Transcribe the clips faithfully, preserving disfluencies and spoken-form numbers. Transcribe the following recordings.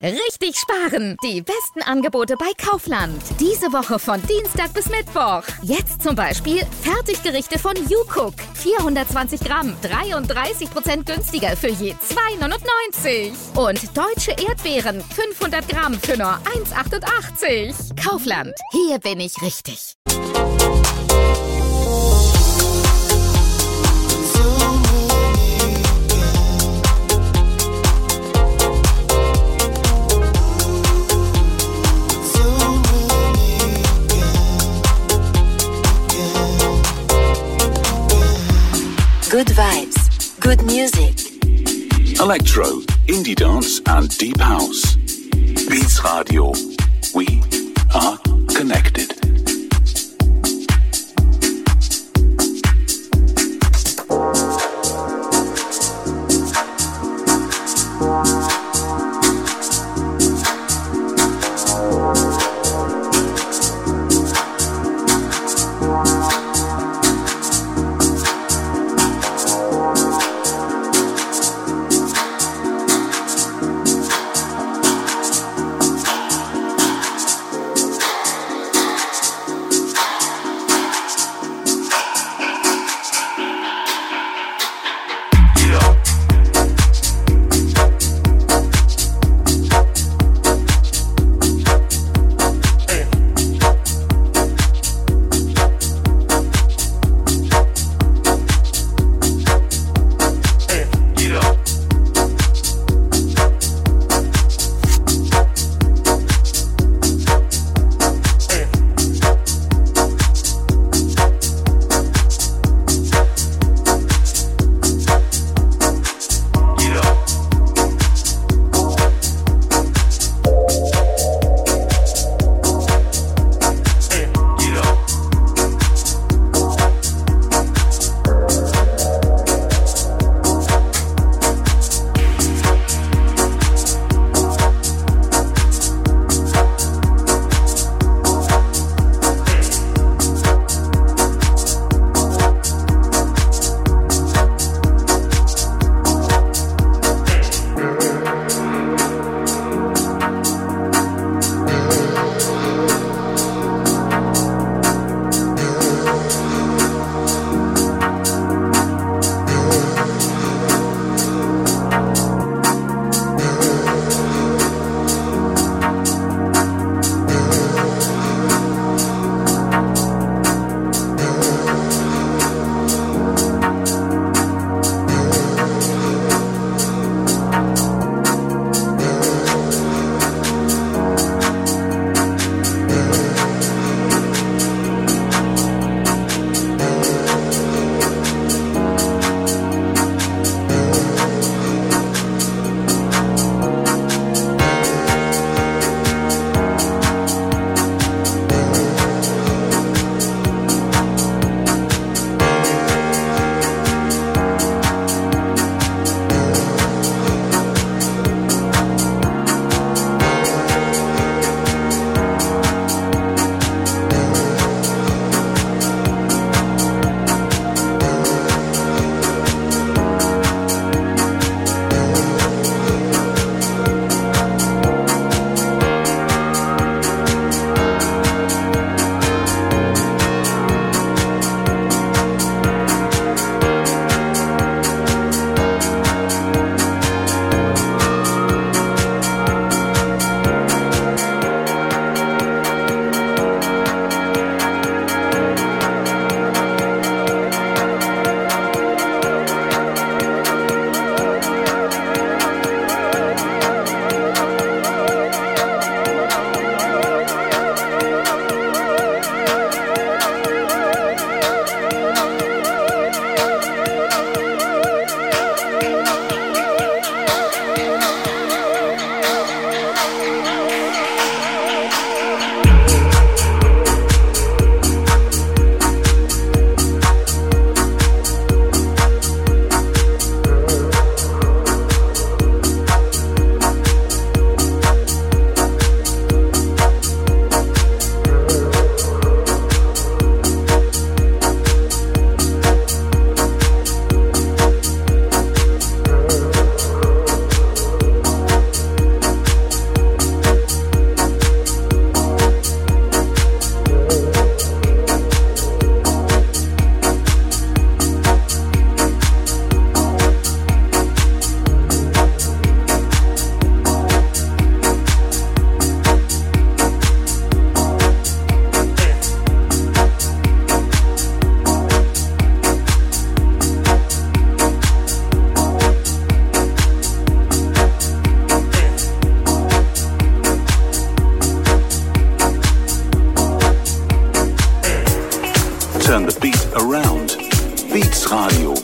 Richtig sparen! Die besten Angebote bei Kaufland. Diese Woche von Dienstag bis Mittwoch. Jetzt zum Beispiel Fertiggerichte von YouCook. vierhundertzwanzig Gramm, dreiunddreißig Prozent günstiger für je zwei neunundneunzig. Und deutsche Erdbeeren, fünfhundert Gramm für nur eins achtundachtzig. Kaufland, hier bin ich richtig. Good vibes, good music. Electro, indie dance and deep house. Beats Radio. We are connected. Radio.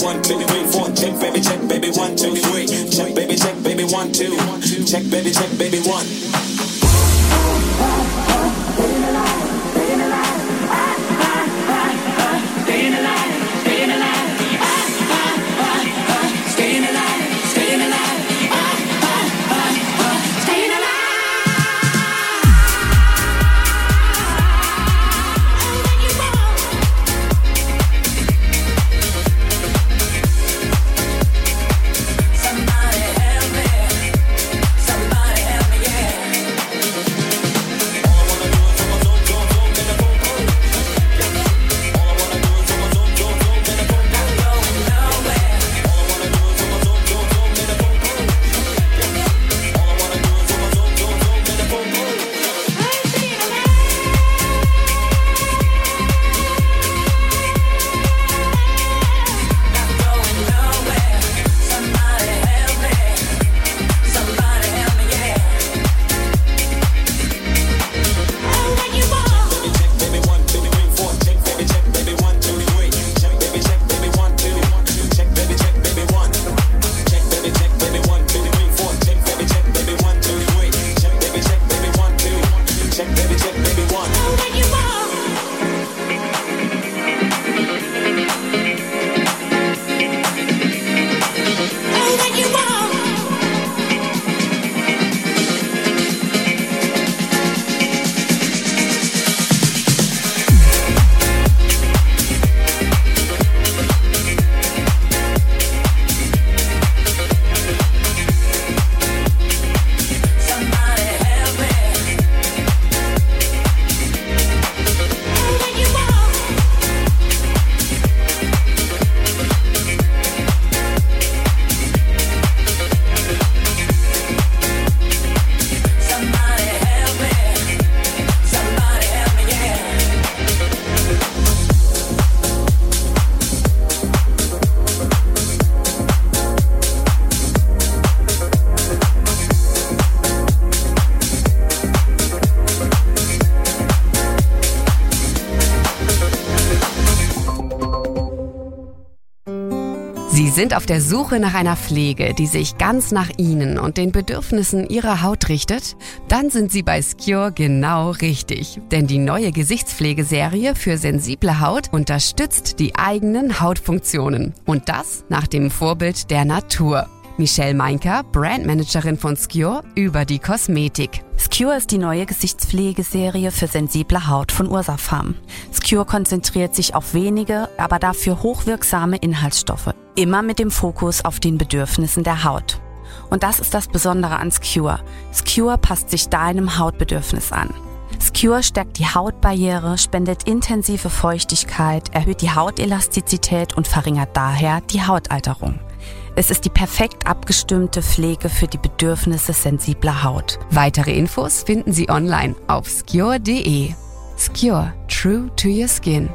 one, baby, three, four. Check, baby, check, baby, one, two, three. Check, baby, check, baby, one, two. Check, baby, check, baby, one. Sie sind auf der Suche nach einer Pflege, die sich ganz nach Ihnen und den Bedürfnissen Ihrer Haut richtet? Dann sind Sie bei Skjor genau richtig. Denn die neue Gesichtspflegeserie für sensible Haut unterstützt die eigenen Hautfunktionen. Und das nach dem Vorbild der Natur. Michelle Meinker, Brandmanagerin von Skjor, über die Kosmetik. Skjor ist die neue Gesichtspflegeserie für sensible Haut von Ursa Pharm. Skjor konzentriert sich auf wenige, aber dafür hochwirksame Inhaltsstoffe. Immer mit dem Fokus auf den Bedürfnissen der Haut. Und das ist das Besondere an Skjor. Skjor passt sich deinem Hautbedürfnis an. Skjor stärkt die Hautbarriere, spendet intensive Feuchtigkeit, erhöht die Hautelastizität und verringert daher die Hautalterung. Es ist die perfekt abgestimmte Pflege für die Bedürfnisse sensibler Haut. Weitere Infos finden Sie online auf skjor punkt de. Skjor, true to your skin.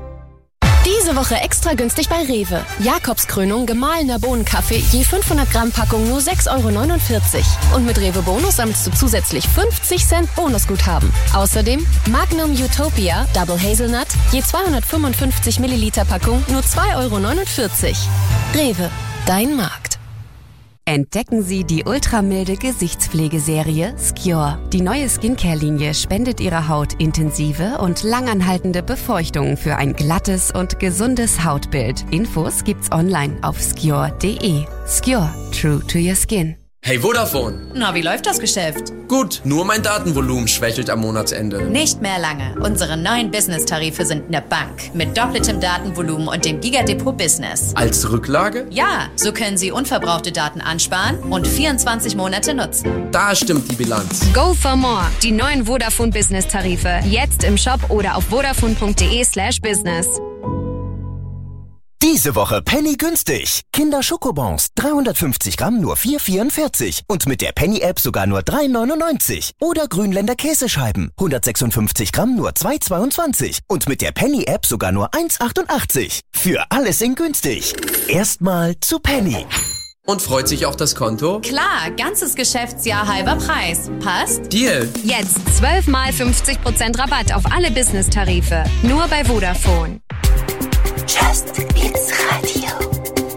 Diese Woche extra günstig bei Rewe. Jakobskrönung gemahlener Bohnenkaffee, je fünfhundert Gramm Packung nur sechs Euro neunundvierzig. Und mit Rewe Bonus sammelst du zusätzlich fünfzig Cent Bonusguthaben. Außerdem Magnum Utopia Double Hazelnut, je zweihundertfünfundfünfzig Milliliter Packung nur zwei Euro neunundvierzig. Rewe, dein Markt. Entdecken Sie die ultramilde Gesichtspflegeserie Skjor. Die neue Skincare-Linie spendet Ihrer Haut intensive und langanhaltende Befeuchtung für ein glattes und gesundes Hautbild. Infos gibt's online auf skjor punkt de. Skjor, true to your skin. Hey Vodafone. Na, wie läuft das Geschäft? Gut, nur mein Datenvolumen schwächelt am Monatsende. Nicht mehr lange. Unsere neuen Business-Tarife sind eine Bank. Mit doppeltem Datenvolumen und dem Gigadepot Business. Als Rücklage? Ja, so können Sie unverbrauchte Daten ansparen und vierundzwanzig Monate nutzen. Da stimmt die Bilanz. Go for more. Die neuen Vodafone Business-Tarife. Jetzt im Shop oder auf vodafone punkt de slash business. Diese Woche Penny günstig. Kinder Schokobons, dreihundertfünfzig Gramm nur vier Euro vierundvierzig. Und mit der Penny-App sogar nur drei Euro neunundneunzig. Oder Grünländer Käsescheiben, hundertsechsundfünfzig Gramm nur zwei Euro zweiundzwanzig. Und mit der Penny-App sogar nur eins Euro achtundachtzig. Für alles in günstig. Erstmal zu Penny. Und freut sich auch das Konto? Klar, ganzes Geschäftsjahr halber Preis. Passt? Deal. Jetzt zwölf mal fünfzig Prozent Rabatt auf alle Business-Tarife. Nur bei Vodafone. Just Beats Radio.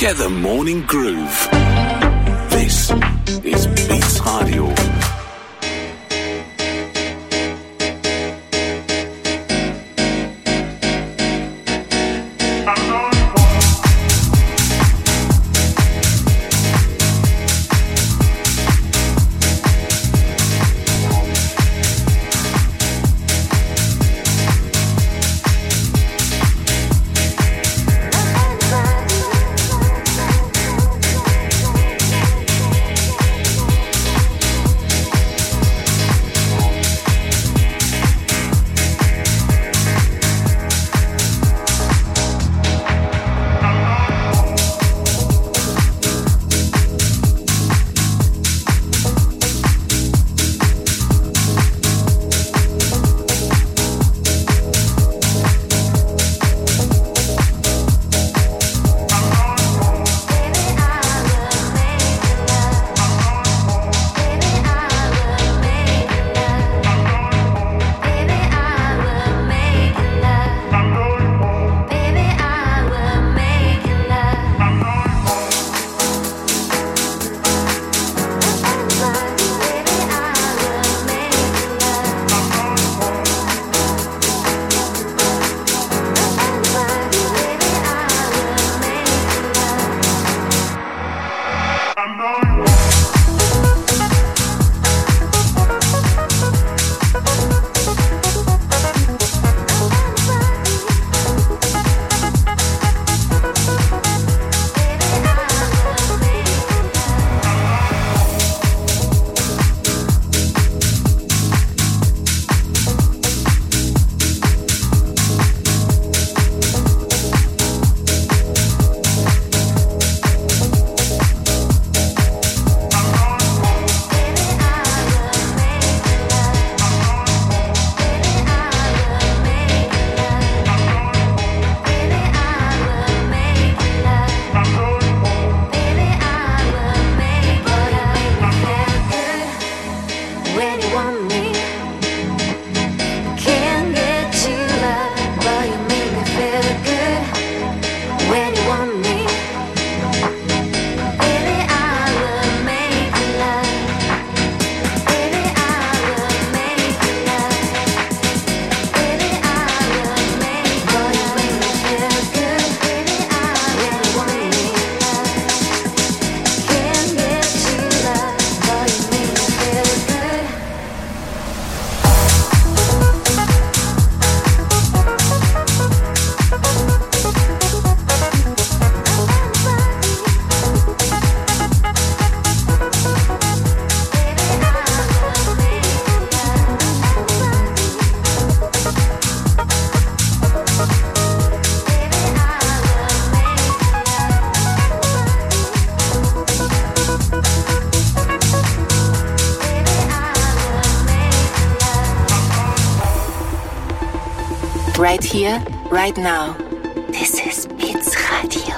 Get the morning groove. This is Beats Radio. Right here, right now. This is Beats Radio.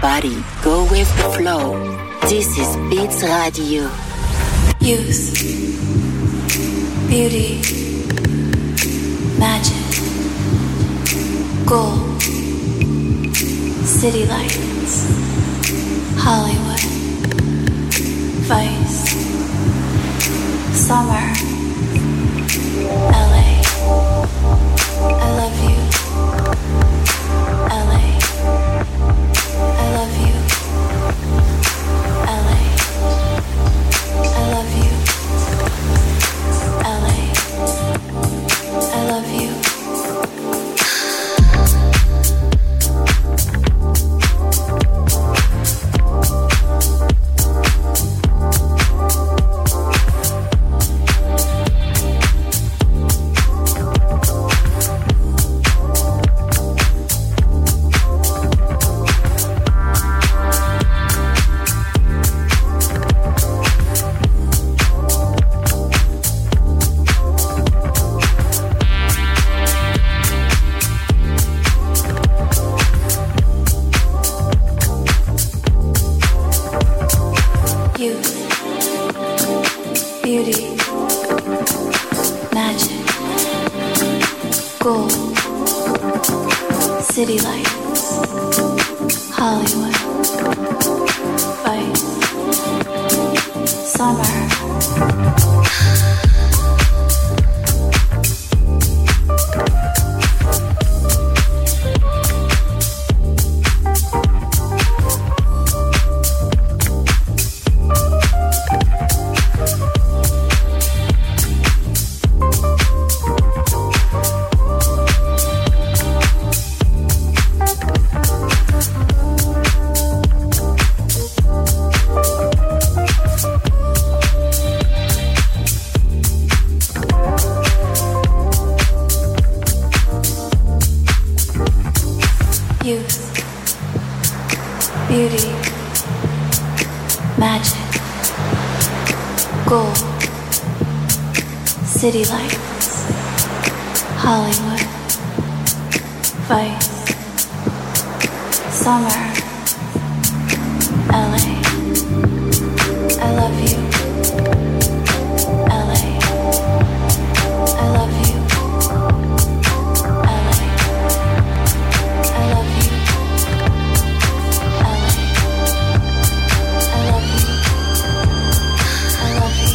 body, go with the flow. This is Beats Radio. Youth, beauty, magic, gold, city lights, Hollywood, Vice, summer, L A. I love you, L A. I love you, L A. I love you, L A. I love you. City lights, Hollywood, Vice, summer. City lights, Hollywood, Vice, summer, L A. I love you, L A. I love you, L A. I love you, L A. I love you, I love you.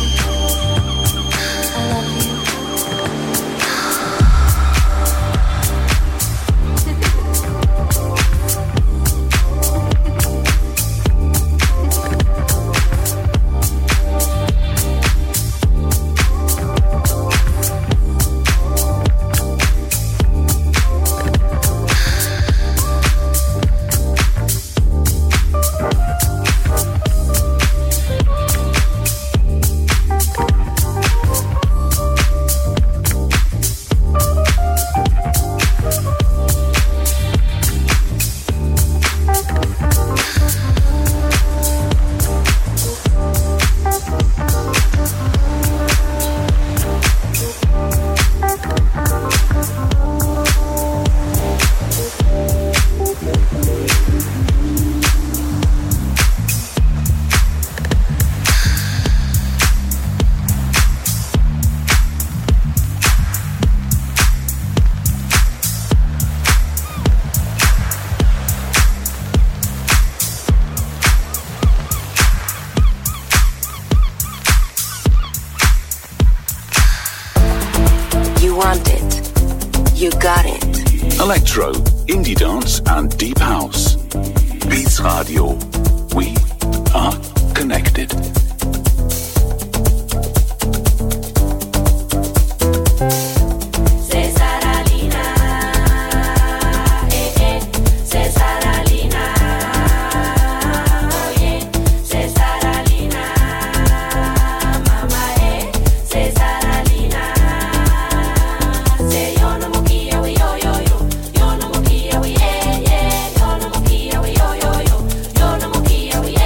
Electro, indie dance and deep house. Beats Radio. We are connected. Yeah.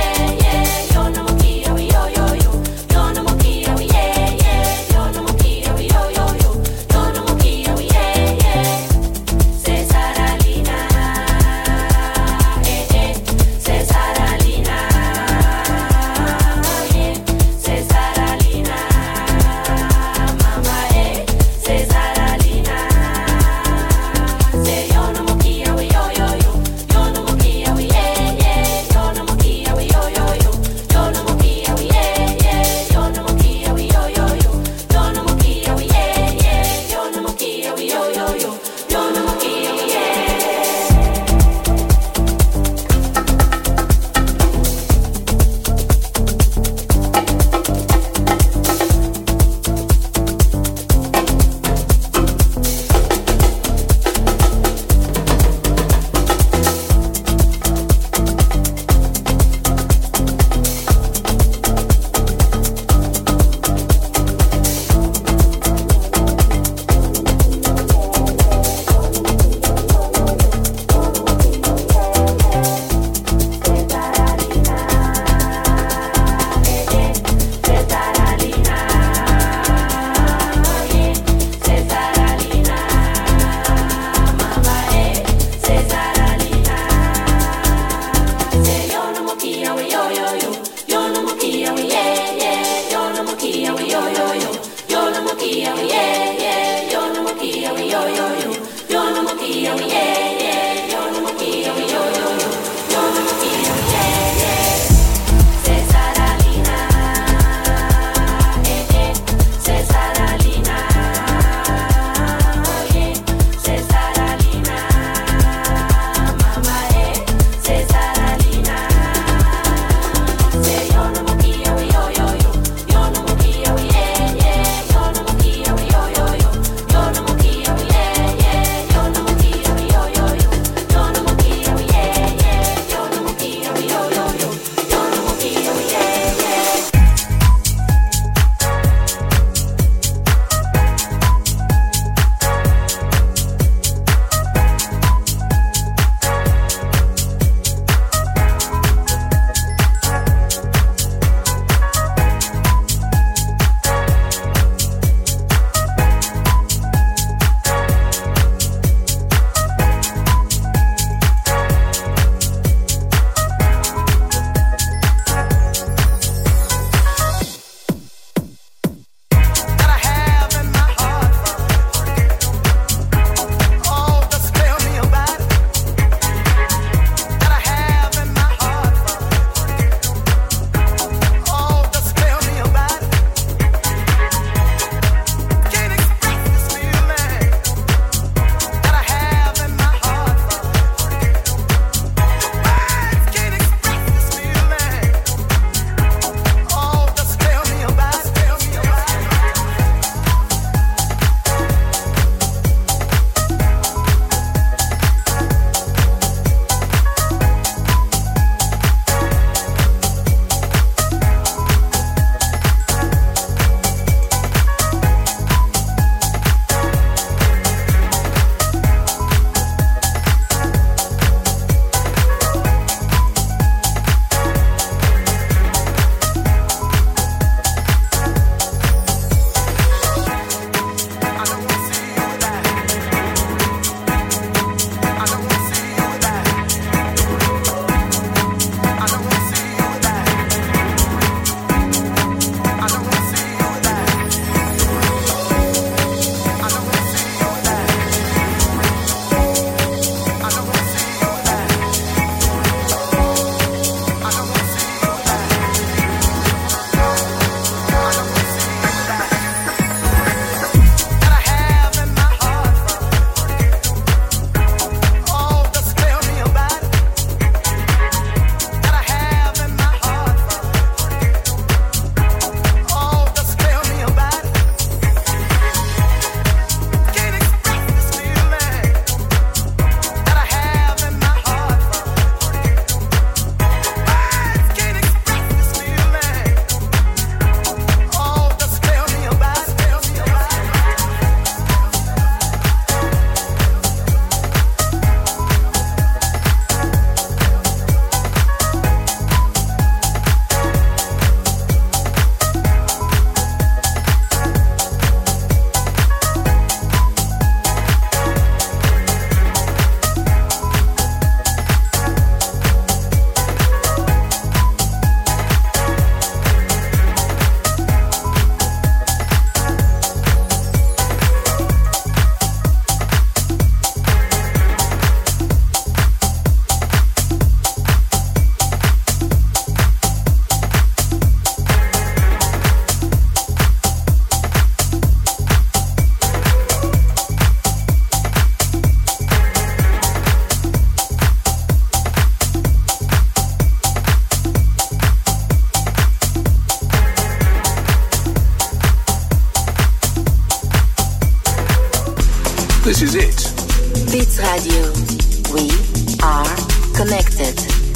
This is it. Beats Radio. We are connected.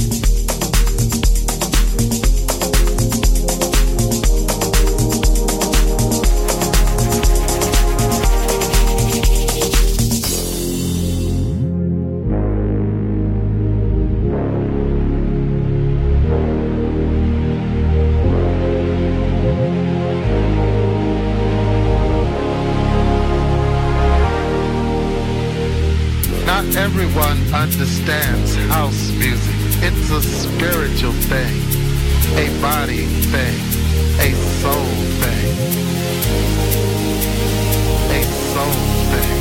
Everyone understands house music. It's a spiritual thing, a body thing, a soul thing, a soul thing.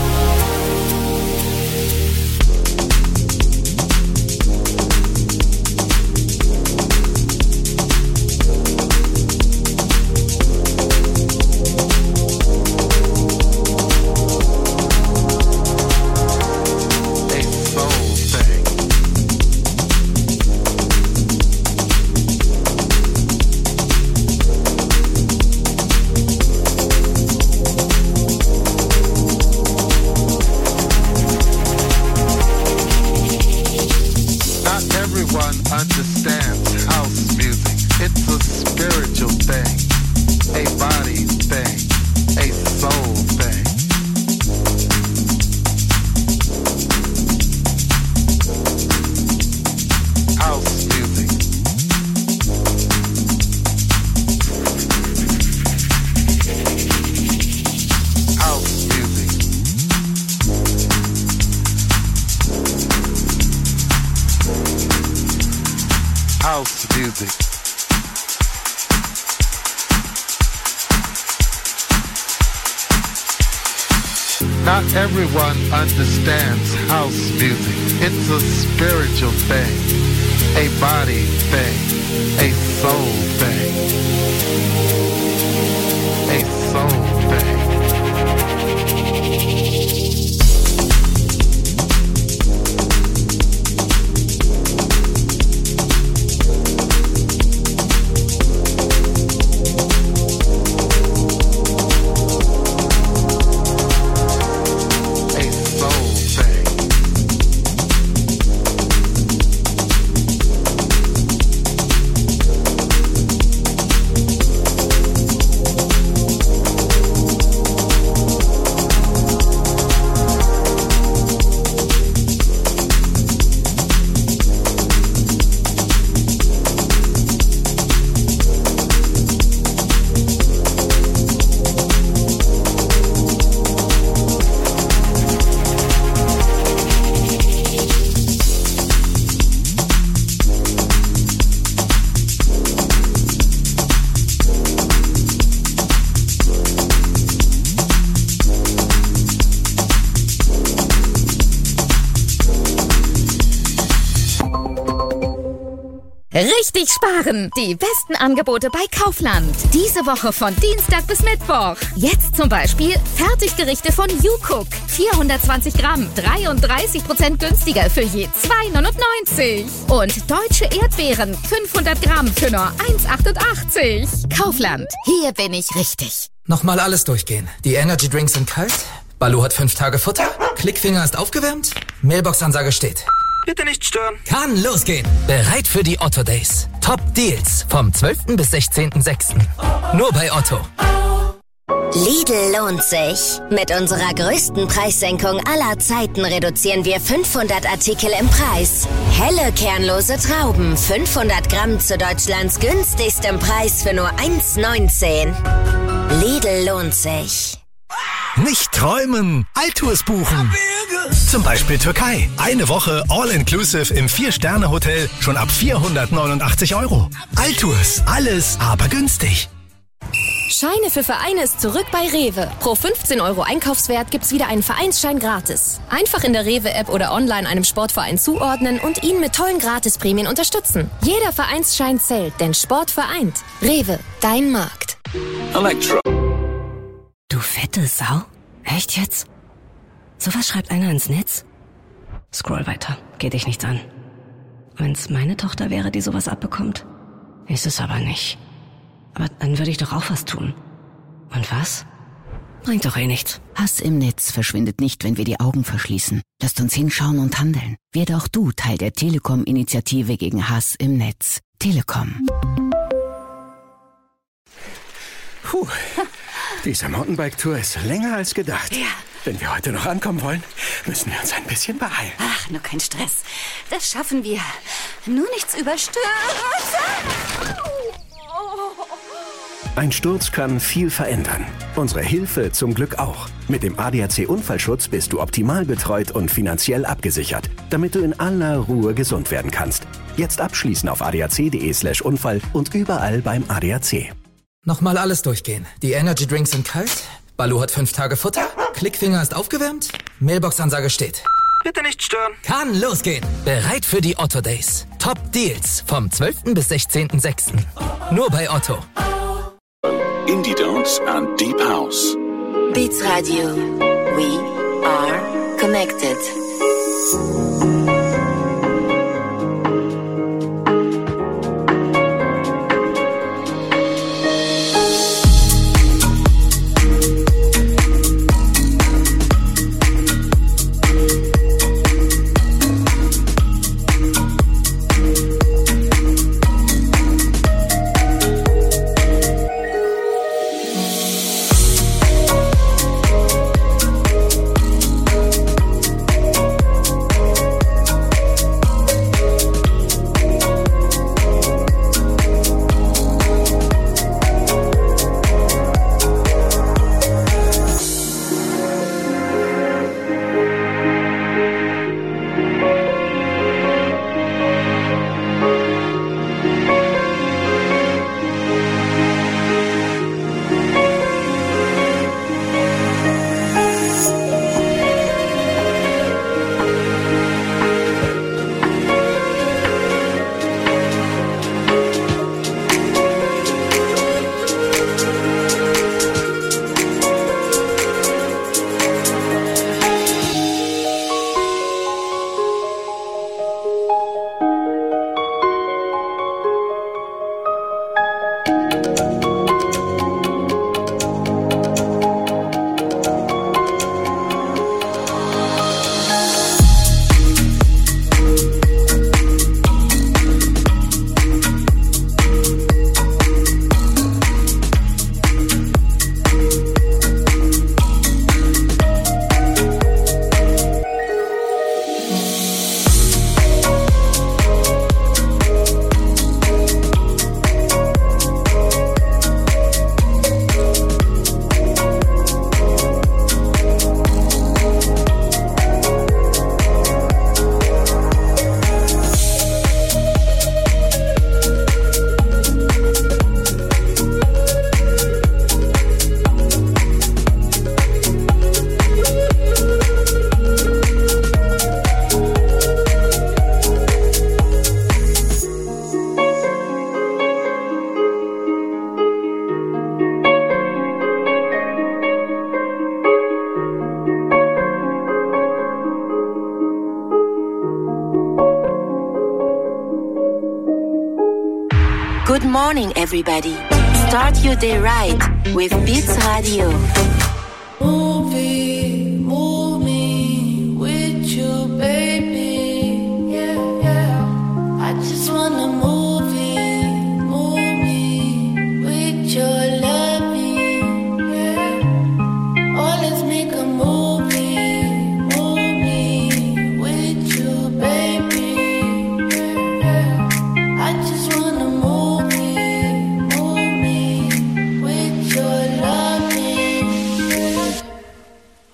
Understands house music. It's a spiritual thing, a body thing, a soul thing. House music. House music. House music. Not everyone understands house music. It's a spiritual thing, a body thing, a soul thing, a soul thing. Richtig sparen! Die besten Angebote bei Kaufland. Diese Woche von Dienstag bis Mittwoch. Jetzt zum Beispiel Fertiggerichte von YouCook. vierhundertzwanzig Gramm, dreiunddreißig Prozent günstiger für je zwei neunundneunzig. Und deutsche Erdbeeren, fünfhundert Gramm für nur eins achtundachtzig. Kaufland, hier bin ich richtig. Nochmal alles durchgehen. Die Energy Drinks sind kalt. Baloo hat fünf Tage Futter. Klickfinger ist aufgewärmt. Mailbox-Ansage steht. Bitte nicht stören. Kann losgehen. Bereit für die Otto Days. Top Deals vom zwölften bis sechzehnten sechsten Nur bei Otto. Lidl lohnt sich. Mit unserer größten Preissenkung aller Zeiten reduzieren wir fünfhundert Artikel im Preis. Helle kernlose Trauben, fünfhundert Gramm zu Deutschlands günstigstem Preis für nur eins neunzehn. Lidl lohnt sich. Nicht träumen, Altours buchen. Zum Beispiel Türkei. Eine Woche All-Inclusive im vier-Sterne-Hotel schon ab vierhundertneunundachtzig Euro. Altours, alles aber günstig. Scheine für Vereine ist zurück bei Rewe. Pro fünfzehn Euro Einkaufswert gibt's wieder einen Vereinsschein gratis. Einfach in der Rewe-App oder online einem Sportverein zuordnen und ihn mit tollen Gratisprämien unterstützen. Jeder Vereinsschein zählt, denn Sport vereint. Rewe, dein Markt. Electro. Du fette Sau? Echt jetzt? Sowas schreibt einer ins Netz? Scroll weiter, geht dich nichts an. Wenn's meine Tochter wäre, die sowas abbekommt, ist es aber nicht. Aber dann würde ich doch auch was tun. Und was? Bringt doch eh nichts. Hass im Netz verschwindet nicht, wenn wir die Augen verschließen. Lasst uns hinschauen und handeln. Werde auch du Teil der Telekom-Initiative gegen Hass im Netz. Telekom. Puh, diese Mountainbike-Tour ist länger als gedacht. Ja. Wenn wir heute noch ankommen wollen, müssen wir uns ein bisschen beeilen. Ach, nur kein Stress. Das schaffen wir. Nur nichts überstürzen. Ein Sturz kann viel verändern. Unsere Hilfe zum Glück auch. Mit dem A D A C-Unfallschutz bist du optimal betreut und finanziell abgesichert, damit du in aller Ruhe gesund werden kannst. Jetzt abschließen auf adac.de slash Unfall und überall beim A D A C. Nochmal alles durchgehen. Die Energy Drinks sind kalt, Balu hat fünf Tage Futter, Klickfinger ist aufgewärmt, Mailbox-Ansage steht. Bitte nicht stören. Kann losgehen. Bereit für die Otto Days. Top Deals vom zwölften bis sechzehnten sechsten Nur bei Otto. Indie Dance and Deep House. Beats Radio. We are connected. Good morning, everybody. Start your day right with Beats Radio. Move me, move me with you, baby. Yeah, yeah. I just wanna move it, move me with your loving. Yeah. Oh, let's make a movie, move me with you, baby. Yeah, yeah. I just wanna move it, move me with your loving. Yeah.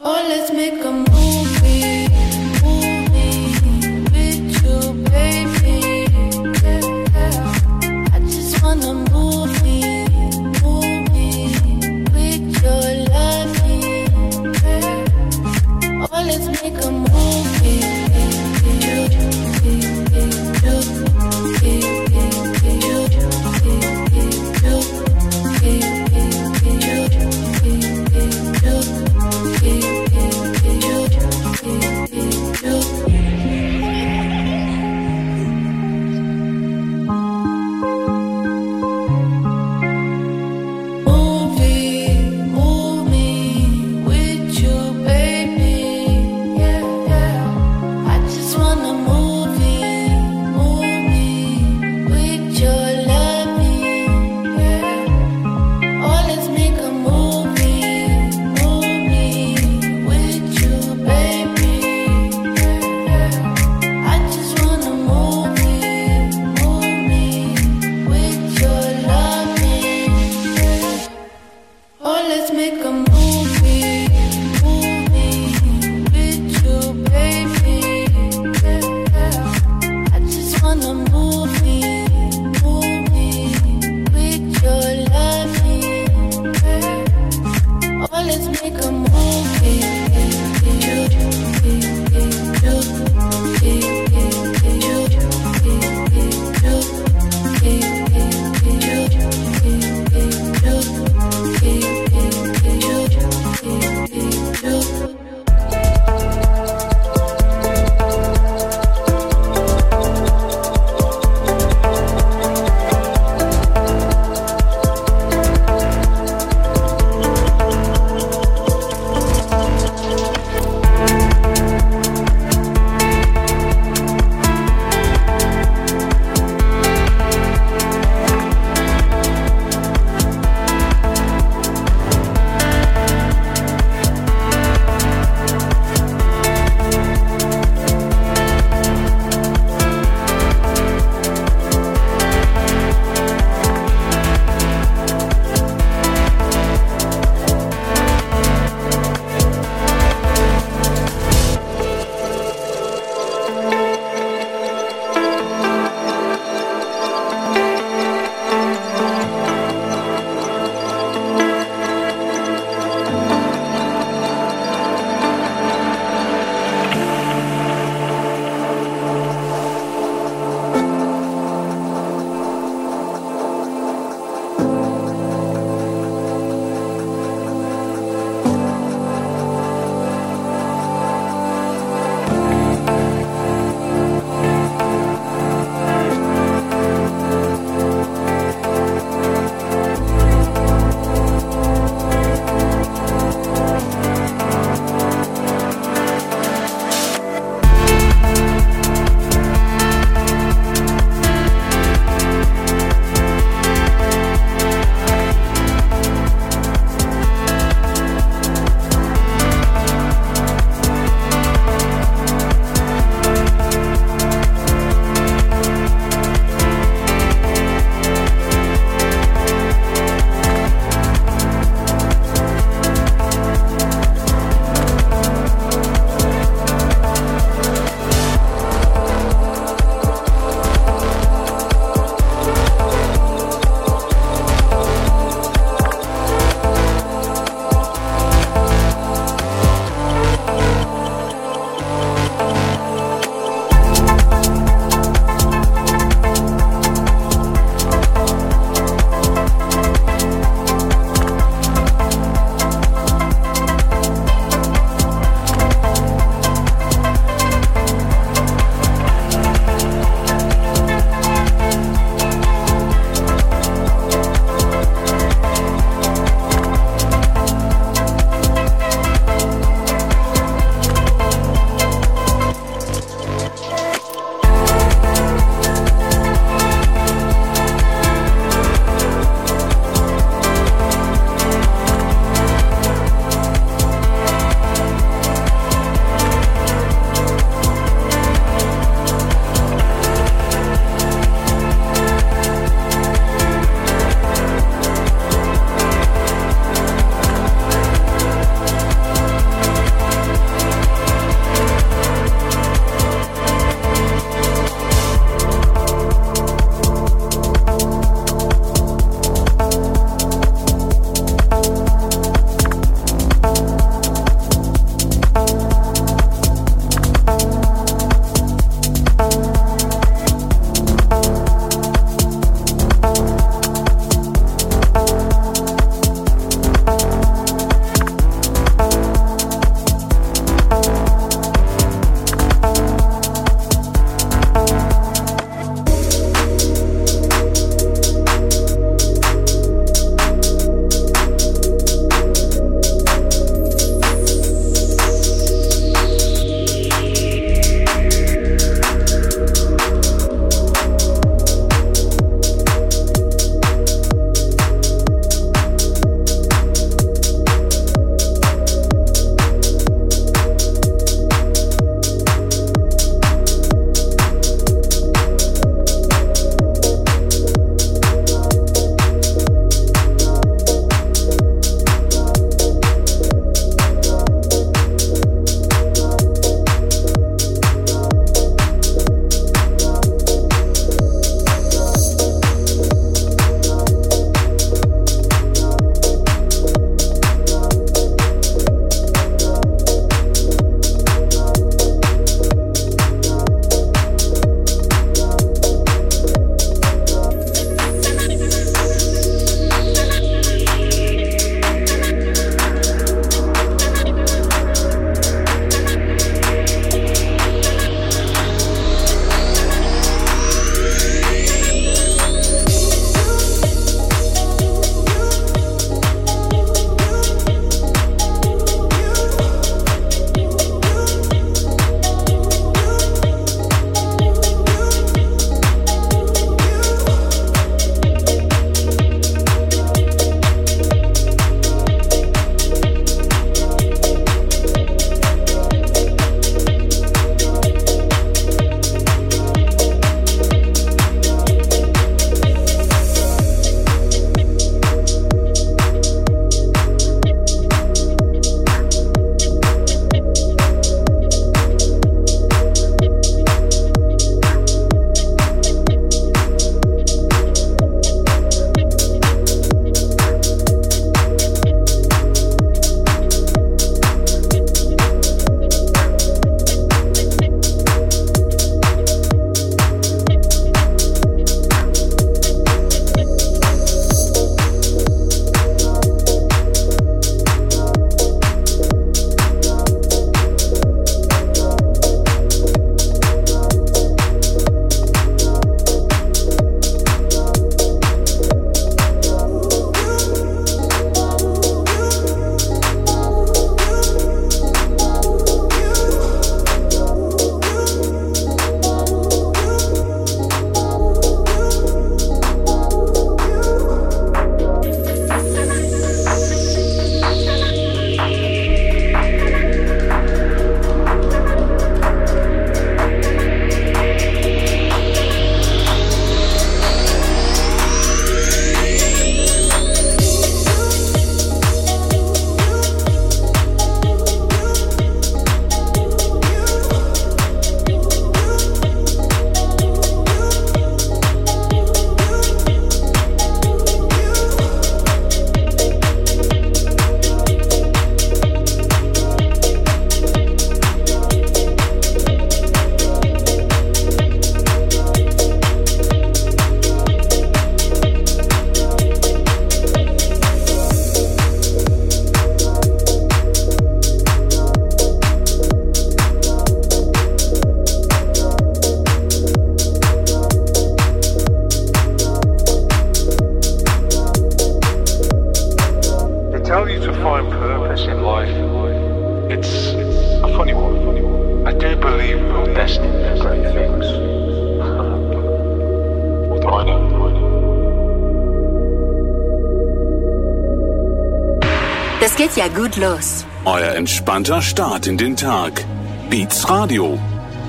geht ja gut los. Euer entspannter Start in den Tag. Beats Radio.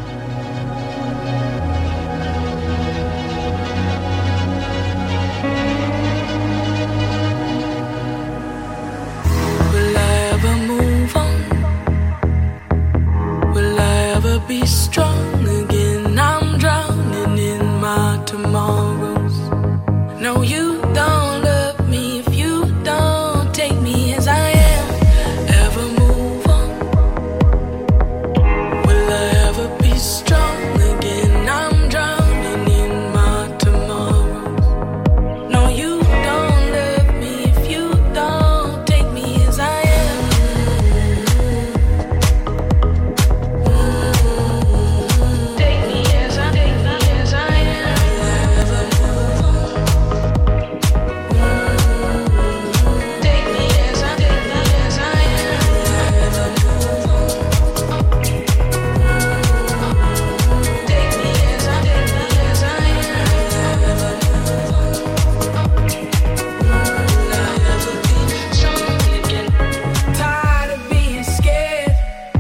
Will I ever move on? Will I ever be strong again? I'm drowning in my tomorrows. No, you don't love me if you don't take me as I am. Ever move on? Will I ever be strong again? I'm drowning in my tomorrows. No, you don't love me if you don't take me as I am. Take me as I, take me as I am. Ever move on? Take me as I, take me as I am. Ever move on? Take me as I, take me as I am. Ever move on? Will I ever be strong again? Tired of being scared.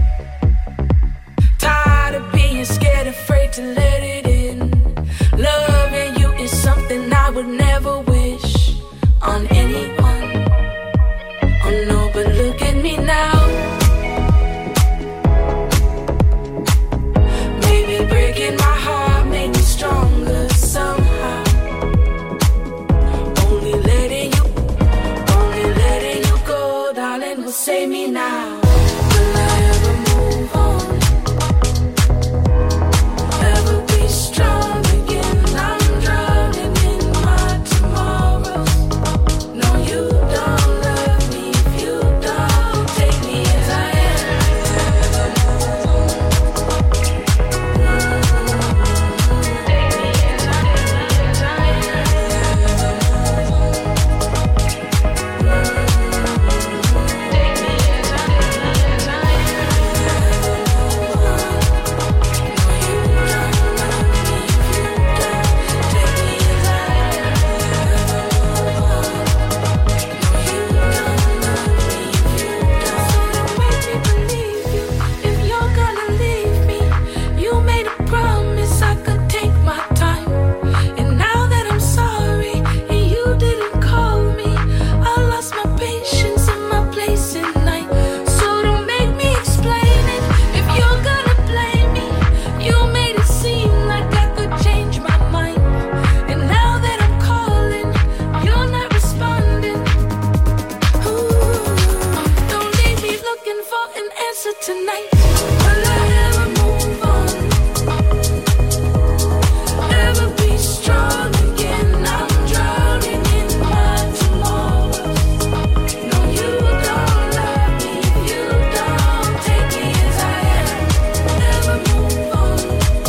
Tired of being scared, afraid to let it in. Loving you is something I would never wish on anyone. Oh no, but look at me now. Maybe breaking my heart made me stronger somehow. Only letting you, only letting you go, darling, will save me now. Will I ever move on? Ever be strong again? I'm drowning in my tomorrows. No, you don't love me if you don't take me as I am. Ever move on? Take me as I, take me as I am. Ever move on? Take me as I, take me as I am. Ever move on? No, you don't love me if you don't take me as I am. Ever move on? No, you don't love me if you don't. So don't make me believe you if you're gonna leave me. You made a promise I could take my time, and now that I'm sorry and you didn't call me, I lost my patience and my place in night. So don't make me explain it if you're gonna blame me. You made it seem like I could change my mind, and now that I'm calling, you're not responding. Ooh, don't leave me looking for an answer tonight. Will I ever move on? Ever be strong again? I'm drowning in my tomorrows. No, you don't love me if you don't take me as I am. Ever move on?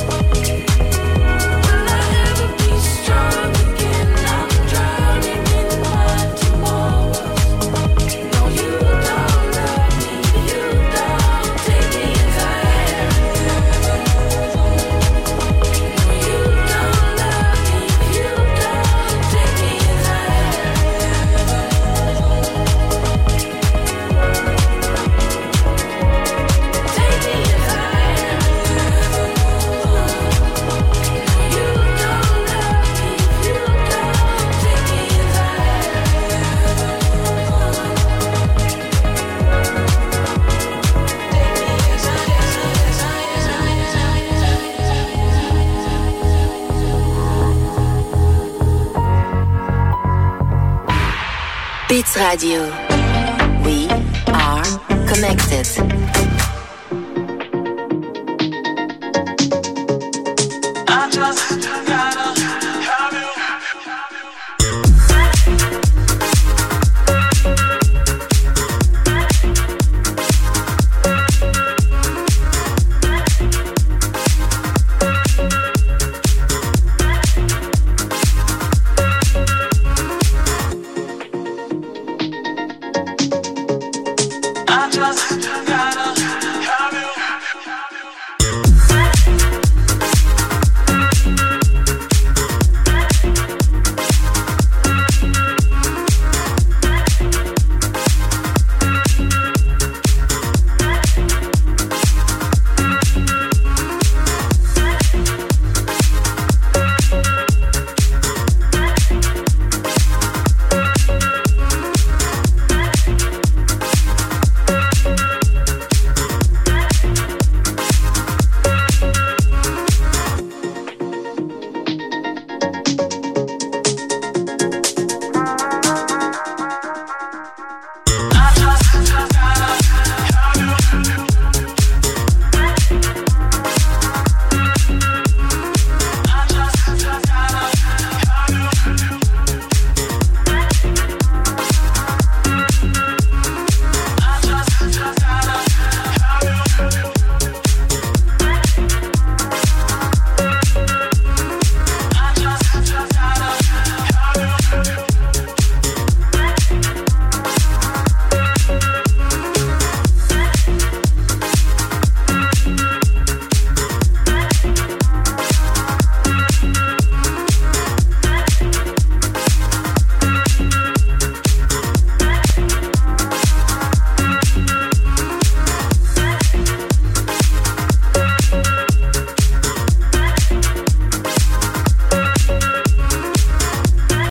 Will I ever be strong again? I'm drowning in my tomorrows. No, you don't love me if you don't take me as I am. Ever move on? No, you don't love me if you don't take me as I am. Ever move on? Take me as I am. Ever move on? No, you don't love me if you don't take me as I Beats Radio. We are connected.